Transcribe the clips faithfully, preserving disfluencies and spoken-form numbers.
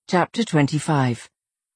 Chapter twenty-five.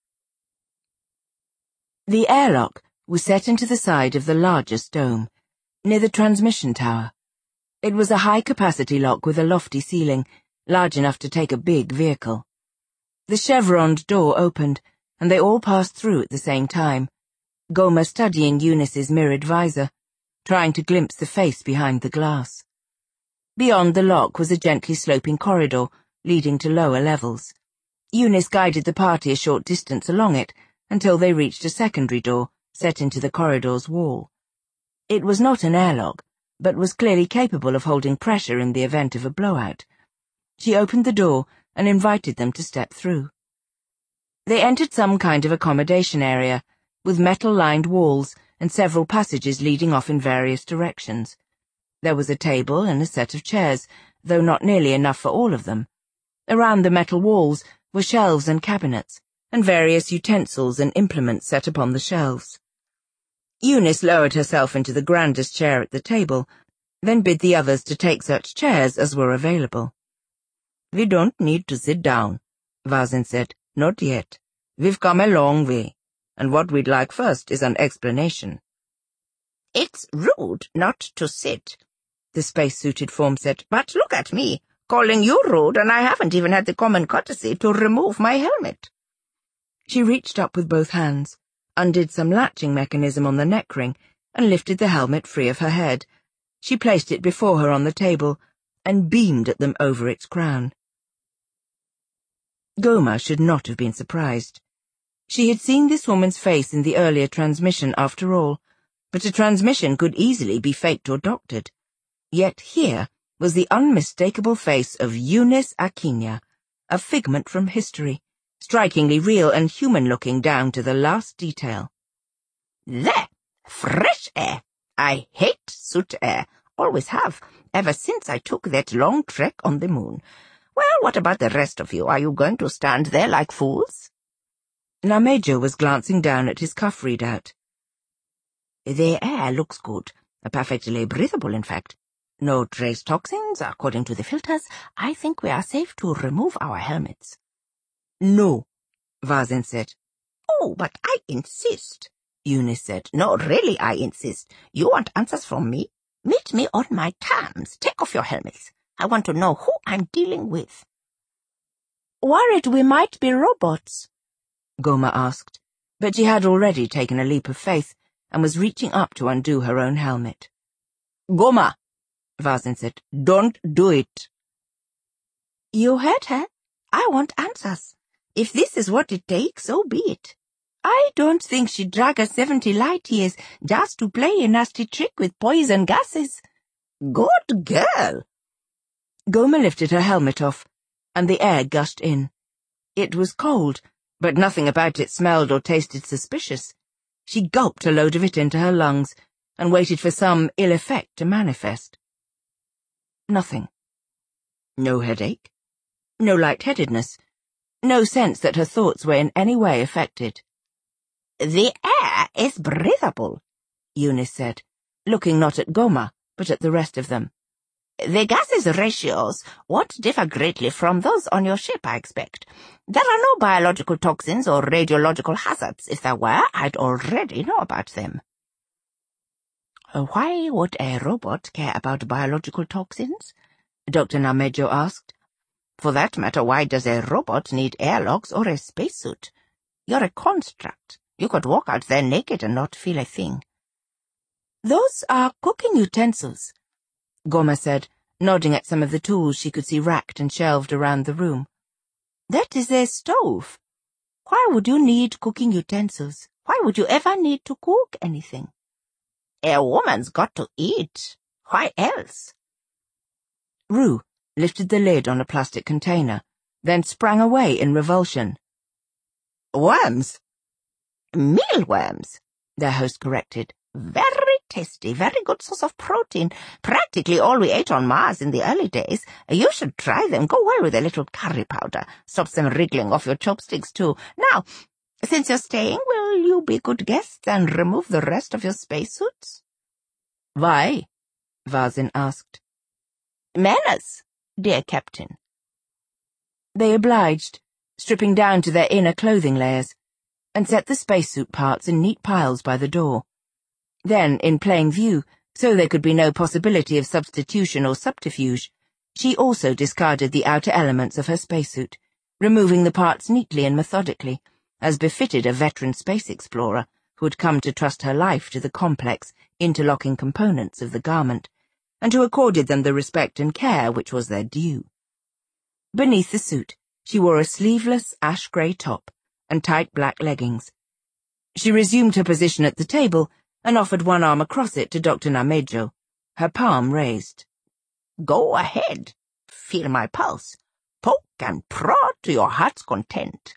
The airlock was set into the side of the largest dome, near the transmission tower. It was a high-capacity lock with a lofty ceiling, large enough to take a big vehicle. The chevroned door opened, and they all passed through at the same time, Gomer studying Eunice's mirrored visor, trying to glimpse the face behind the glass. Beyond the lock was a gently sloping corridor, leading to lower levels. Eunice guided the party a short distance along it, until they reached a secondary door, set into the corridor's wall. It was not an airlock, but was clearly capable of holding pressure in the event of a blowout. She opened the door and invited them to step through. They entered some kind of accommodation area, with metal-lined walls and several passages leading off in various directions. There was a table and a set of chairs, though not nearly enough for all of them. Around the metal walls were shelves and cabinets, and various utensils and implements set upon the shelves. Eunice lowered herself into the grandest chair at the table, then bid the others to take such chairs as were available. "We don't need to sit down," Varzin said. "Not yet. We've come a long way, and what we'd like first is an explanation." "It's rude not to sit," the space-suited form said. "But look at me, calling you rude, and I haven't even had the common courtesy to remove my helmet." She reached up with both hands, undid some latching mechanism on the neck ring, and lifted the helmet free of her head. She placed it before her on the table, and beamed at them over its crown. Gomer should not have been surprised. She had seen this woman's face in the earlier transmission after all, but a transmission could easily be faked or doctored. Yet here was the unmistakable face of Eunice Akinya, a figment from history, strikingly real and human-looking down to the last detail. "There! Fresh air! I hate soot air. Always have, ever since I took that long trek on the moon. Well, what about the rest of you? Are you going to stand there like fools?" Namejo was glancing down at his cuff readout. "The air looks good, perfectly breathable, in fact. No trace toxins, according to the filters. I think we are safe to remove our helmets." "No," Varzin said. "Oh, but I insist," Eunice said. "No, really, I insist. You want answers from me? Meet me on my terms. Take off your helmets. I want to know who I'm dealing with." "Worried we might be robots?" Gomer asked, but she had already taken a leap of faith and was reaching up to undo her own helmet. "Gomer," Varzin said, "don't do it." "You heard her. I want answers. If this is what it takes, so be it. I don't think she'd drag us seventy light years just to play a nasty trick with poison gases." "Good girl." Gomer lifted her helmet off, and the air gushed in. It was cold, but nothing about it smelled or tasted suspicious. She gulped a load of it into her lungs and waited for some ill effect to manifest. Nothing. No headache. No lightheadedness. No sense that her thoughts were in any way affected. "The air is breathable," Eunice said, looking not at Gomer, but at the rest of them. "The gases ratios won't differ greatly from those on your ship, I expect. There are no biological toxins or radiological hazards. If there were, I'd already know about them." "Why would a robot care about biological toxins?" Doctor Namejo asked. "For that matter, why does a robot need airlocks or a spacesuit? You're a construct. You could walk out there naked and not feel a thing." "Those are cooking utensils," Gomer said, nodding at some of the tools she could see racked and shelved around the room. "That is a stove. Why would you need cooking utensils? Why would you ever need to cook anything?" "A woman's got to eat. Why else?" Rue lifted the lid on a plastic container, then sprang away in revulsion. "Worms." "Mealworms," their host corrected. "Very tasty, very good source of protein. Practically all we ate on Mars in the early days. You should try them. Go well with a little curry powder. Stops them wriggling off your chopsticks, too. Now, since you're staying, will you be good guests and remove the rest of your spacesuits?" "Why?" Varzin asked. "Manners, dear Captain." They obliged, stripping down to their inner clothing layers, and set the spacesuit parts in neat piles by the door. Then, in plain view, so there could be no possibility of substitution or subterfuge, she also discarded the outer elements of her spacesuit, removing the parts neatly and methodically, as befitted a veteran space explorer who had come to trust her life to the complex, interlocking components of the garment, and who accorded them the respect and care which was their due. Beneath the suit, she wore a sleeveless ash-grey top and tight black leggings. She resumed her position at the table and offered one arm across it to Doctor Namejo, her palm raised. Go ahead. Feel my pulse. Poke and prod to your heart's content.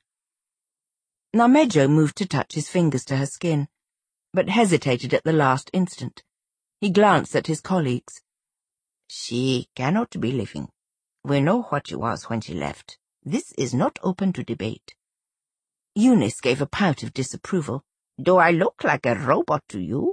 Namejo moved to touch his fingers to her skin, but hesitated at the last instant. He glanced at his colleagues. She cannot be living. We know what she was when she left. This is not open to debate. Eunice gave a pout of disapproval. Do I look like a robot to you?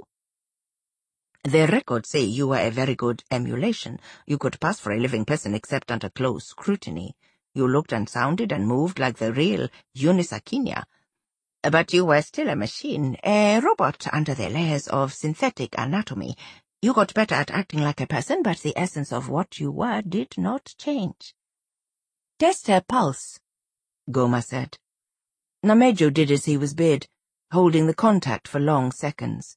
The records say you were a very good emulation. You could pass for a living person except under close scrutiny. You looked and sounded and moved like the real Eunice Akinia. But you were still a machine, a robot under the layers of synthetic anatomy. You got better at acting like a person, but the essence of what you were did not change. Test her pulse, Goma said. Namejo did as he was bid, holding the contact for long seconds.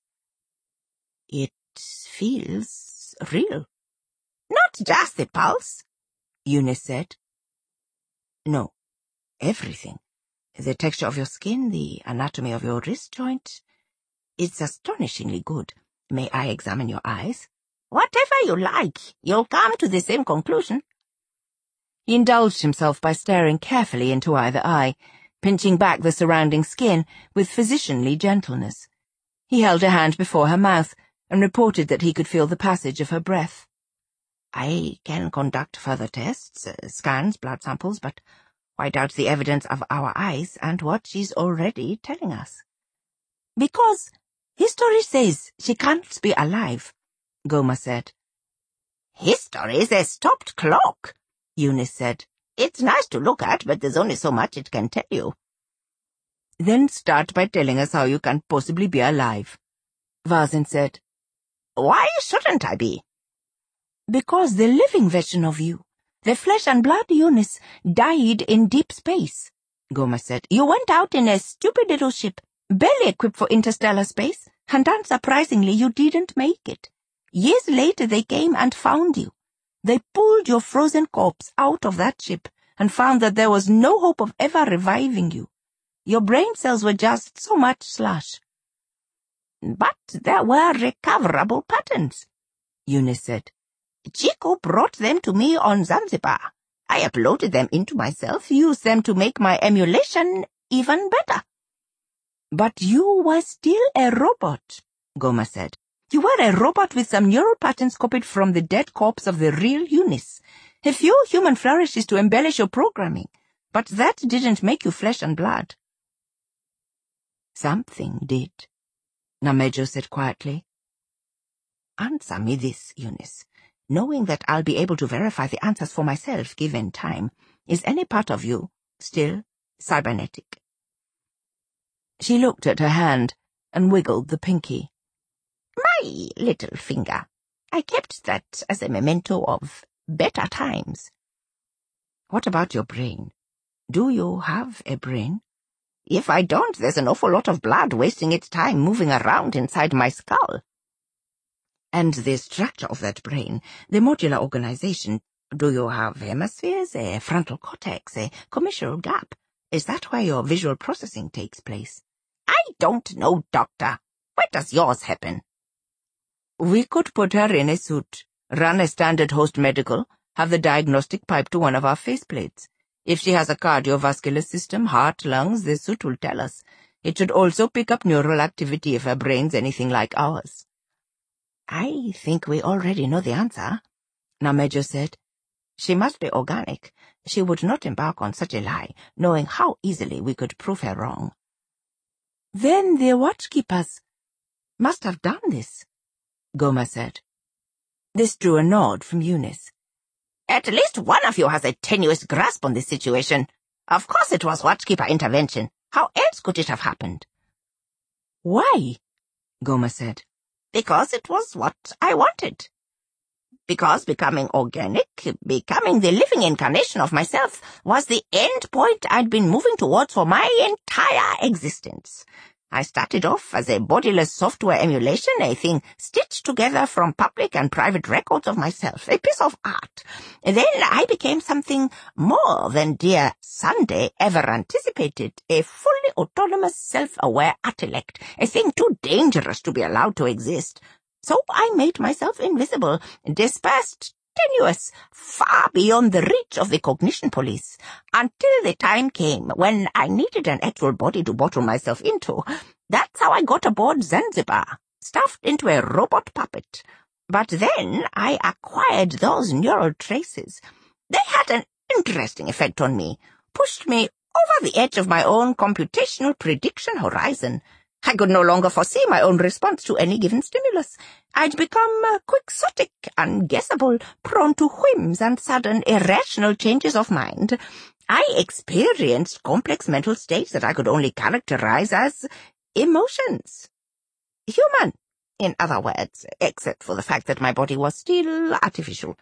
It feels real. Not just the pulse, Eunice said. No, everything. The texture of your skin, the anatomy of your wrist joint. It's astonishingly good. May I examine your eyes? Whatever you like. You'll come to the same conclusion. He indulged himself by staring carefully into either eye, pinching back the surrounding skin with physicianly gentleness. He held a hand before her mouth and reported that he could feel the passage of her breath. I can conduct further tests, uh, scans, blood samples, but I doubt the evidence of our eyes and what she's already telling us. Because history says she can't be alive, Goma said. History is a stopped clock, Eunice said. It's nice to look at, but there's only so much it can tell you. Then start by telling us how you can possibly be alive, Varzin said. Why shouldn't I be? Because the living version of you, the flesh and blood Eunice, died in deep space, Goma said. You went out in a stupid little ship, barely equipped for interstellar space, and unsurprisingly you didn't make it. Years later they came and found you. They pulled your frozen corpse out of that ship and found that there was no hope of ever reviving you. Your brain cells were just so much slush. But there were recoverable patterns, Eunice said. Chico brought them to me on Zanzibar. I uploaded them into myself, used them to make my emulation even better. But you were still a robot, Goma said. You were a robot with some neural patterns copied from the dead corpse of the real Eunice. A few human flourishes to embellish your programming, but that didn't make you flesh and blood. Something did, Namejo said quietly. Answer me this, Eunice. Knowing that I'll be able to verify the answers for myself given time, is any part of you still cybernetic? She looked at her hand and wiggled the pinky. My little finger. I kept that as a memento of better times. What about your brain? Do you have a brain? If I don't, there's an awful lot of blood wasting its time moving around inside my skull. And the structure of that brain, the modular organization, do you have hemispheres, a frontal cortex, a commissure gap? Is that where your visual processing takes place? I don't know, Doctor. Where does yours happen? We could put her in a suit, run a standard host medical, have the diagnostic pipe to one of our faceplates. If she has a cardiovascular system, heart, lungs, the suit will tell us. It should also pick up neural activity if her brain's anything like ours. I think we already know the answer, Namejo said. She must be organic. She would not embark on such a lie, knowing how easily we could prove her wrong. Then the watchkeepers must have done this, Goma said. This drew a nod from Eunice. At least one of you has a tenuous grasp on this situation, Of course it was watchkeeper intervention. How else could it have happened? Why? Gomer said. Because it was what I wanted. Because becoming organic, becoming the living incarnation of myself, was the end point I'd been moving towards for my entire existence. I started off as a bodiless software emulation, a thing stitched together from public and private records of myself, a piece of art. And then I became something more than dear Sunday ever anticipated, a fully autonomous, self-aware intellect, a thing too dangerous to be allowed to exist. So I made myself invisible, dispersed, tenuous, far beyond the reach of the cognition police, until the time came when I needed an actual body to bottle myself into. That's how I got aboard Zanzibar, stuffed into a robot puppet. But then I acquired those neural traces. They had an interesting effect on me, pushed me over the edge of my own computational prediction horizon. I could no longer foresee my own response to any given stimulus. I'd become uh, quixotic, unguessable, prone to whims and sudden irrational changes of mind. I experienced complex mental states that I could only characterize as emotions. Human, in other words, except for the fact that my body was still artificial.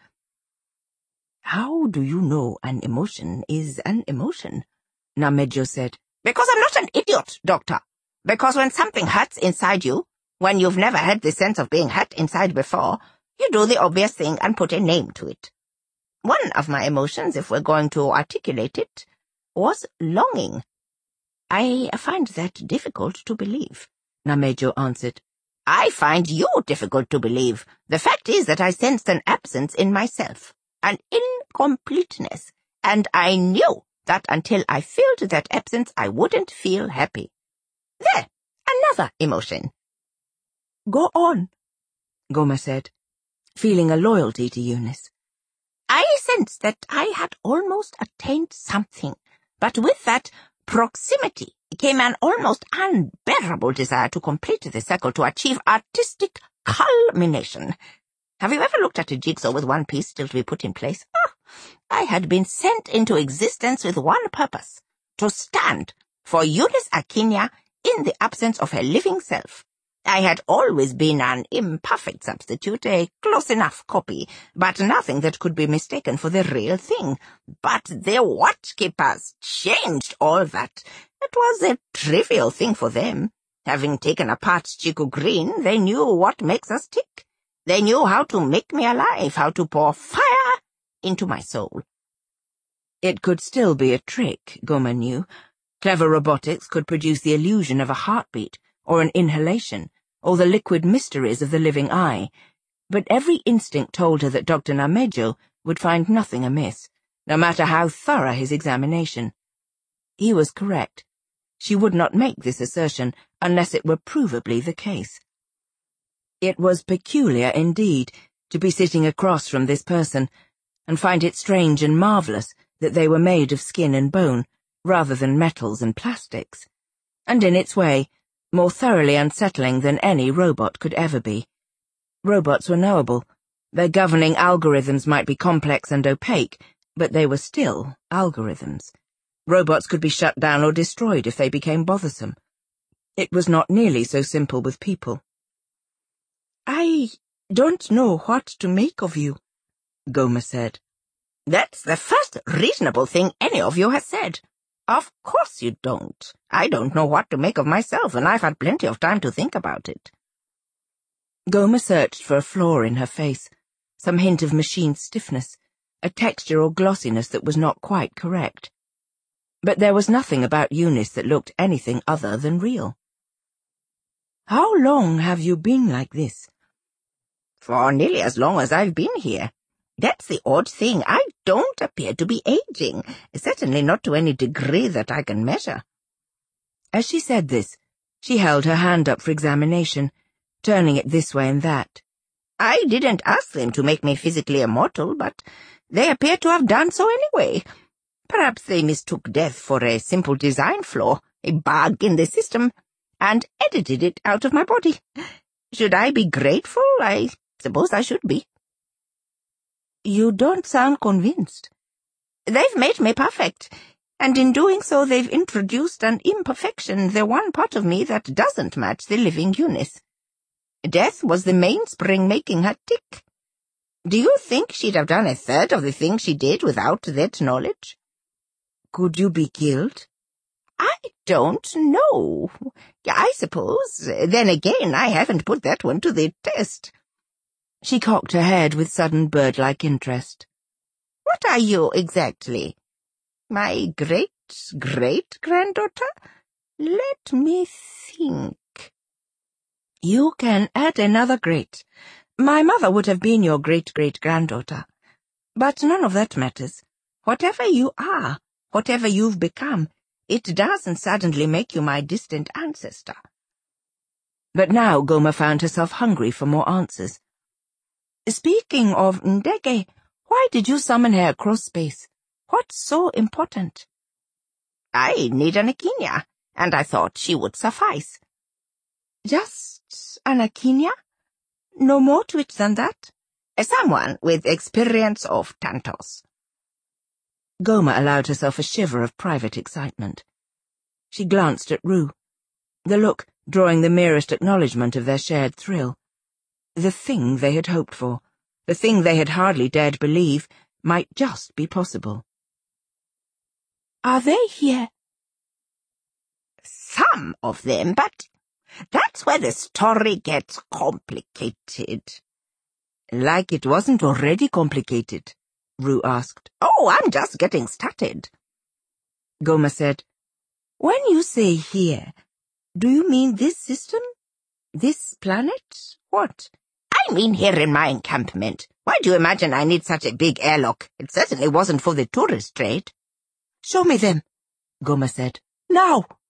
How do you know an emotion is an emotion? Namejo said. Because I'm not an idiot, Doctor. Because when something hurts inside you, when you've never had the sense of being hurt inside before, you do the obvious thing and put a name to it. One of my emotions, if we're going to articulate it, was longing. I find that difficult to believe, Namejo answered. I find you difficult to believe. The fact is that I sensed an absence in myself, an incompleteness, and I knew that until I felt that absence I wouldn't feel happy. There, another emotion. Go on, Gomer said, feeling a loyalty to Eunice. I sensed that I had almost attained something, but with that proximity came an almost unbearable desire to complete the circle, to achieve artistic culmination. Have you ever looked at a jigsaw with one piece still to be put in place? Oh, I had been sent into existence with one purpose, to stand for Eunice Akinya in the absence of her living self. I had always been an imperfect substitute, a close enough copy, but nothing that could be mistaken for the real thing. But the watchkeepers changed all that. It was a trivial thing for them. Having taken apart Chiku Green, they knew what makes us tick. They knew how to make me alive, how to pour fire into my soul. It could still be a trick, Gomer knew. Clever robotics could produce the illusion of a heartbeat, or an inhalation, or the liquid mysteries of the living eye. But every instinct told her that Doctor Namejo would find nothing amiss, no matter how thorough his examination. He was correct. She would not make this assertion unless it were provably the case. It was peculiar indeed to be sitting across from this person, and find it strange and marvellous that they were made of skin and bone, rather than metals and plastics, and in its way, more thoroughly unsettling than any robot could ever be. Robots were knowable. Their governing algorithms might be complex and opaque, but they were still algorithms. Robots could be shut down or destroyed if they became bothersome. It was not nearly so simple with people. I don't know what to make of you, Gomer said. That's the first reasonable thing any of you has said. Of course you don't. I don't know what to make of myself, and I've had plenty of time to think about it. Gomer searched for a flaw in her face, some hint of machine stiffness, a texture or glossiness that was not quite correct. But there was nothing about Eunice that looked anything other than real. How long have you been like this? For nearly as long as I've been here. That's the odd thing. I don't appear to be aging, certainly not to any degree that I can measure. As she said this, she held her hand up for examination, turning it this way and that. I didn't ask them to make me physically immortal, but they appear to have done so anyway. Perhaps they mistook death for a simple design flaw, a bug in the system, and edited it out of my body. Should I be grateful? I suppose I should be. You don't sound convinced. They've made me perfect. And in doing so they've introduced an imperfection, the one part of me that doesn't match the living Eunice. Death was the mainspring making her tick. Do you think she'd have done a third of the things she did without that knowledge? Could you be killed? I don't know. I suppose. Then again, I haven't put that one to the test. She cocked her head with sudden bird-like interest. What are you exactly? My great-great-granddaughter? Let me think. You can add another great. My mother would have been your great-great-granddaughter. But none of that matters. Whatever you are, whatever you've become, it doesn't suddenly make you my distant ancestor. But now Gomer found herself hungry for more answers. Speaking of Ndege, why did you summon her across space? What's so important? I need an Aquinia, and I thought she would suffice. Just an Aquinia? No more to it than that? Someone with experience of Tantos. Gomer allowed herself a shiver of private excitement. She glanced at Rue, the look drawing the merest acknowledgement of their shared thrill. The thing they had hoped for, the thing they had hardly dared believe, might just be possible. Are they here? Some of them, but that's where the story gets complicated. Like it wasn't already complicated, Rue asked. Oh, I'm just getting started. Gomer said, When you say here, do you mean this system? This planet? What? I mean here in my encampment. Why do you imagine I need such a big airlock? It certainly wasn't for the tourist trade. Show me them, Gomer said. Now!